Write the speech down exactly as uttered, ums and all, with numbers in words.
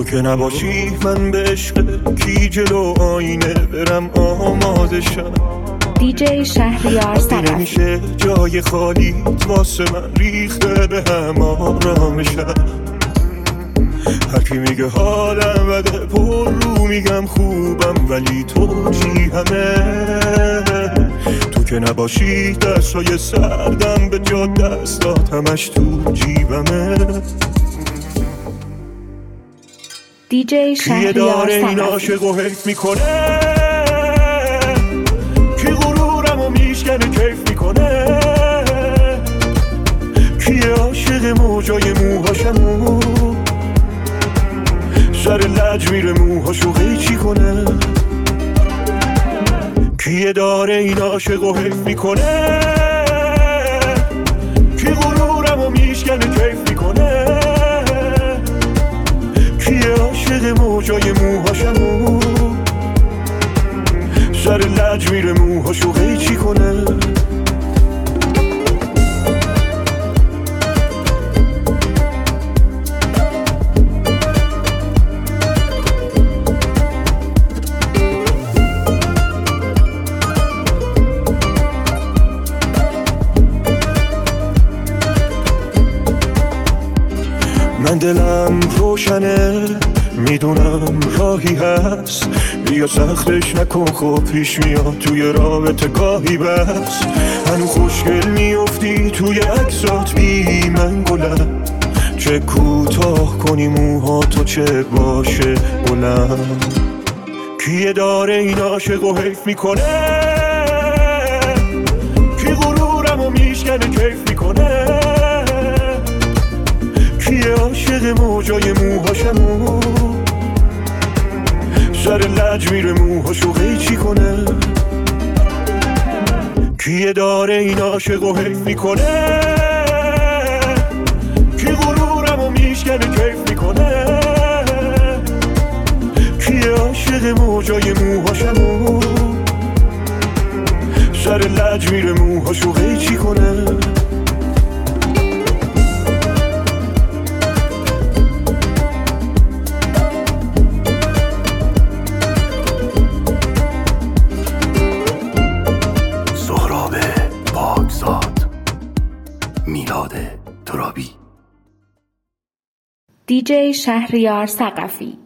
که نباشی من به عشق کی جلو آینه برم آماده شم. دیجی شهریار صقفی. نمیشه جای خالی واسه من ریخته به هم آرام شم. هرکی میگه حالم بده پر رو میگم خوبم، ولی تو چی همه؟ تو که نباشی دستای سردم به جا دستات همش تو جیبمه. دیجی شهریار کیه داره این صقفی. عاشق و حیف میکنه؟ کی غرورم و میشکنه کیف میکنه؟ کیه عاشق موجای موهاشمو سر لج میره موهاشو قیچی کنه؟ کیه داره این عاشق و حیف میکنه؟ کی غرورم و میشکنه کیف میکنه؟ کیه عاشق موجای موهاشمو سر لج میره موهاشو قیچی کنه؟ من دلم روشنه میدونم راهی هست، بیا سختش نکن خب پیش میاد توی رابطه گاهی بس. هنو خوشگل میافتی توی عکسات بی من گلم، چه کوتاه کنی موها تو چه باشه بلند. کیه داره این عاشق و حیف میکنه؟ کی غرورم و میشکنه کیف میکنه؟ کیه عاشق موجای موهاشمو سر لج میره موهاشو قیچی کنه؟ کیه داره این عاشق و حیف میکنه؟ کی غرورم و میشکنه کیف میکنه؟ کیه عاشق موجای موهاشمو سر لج میره موهاشو قیچی کنه؟ میلاد ترابی. دیجی شهریار صقفی.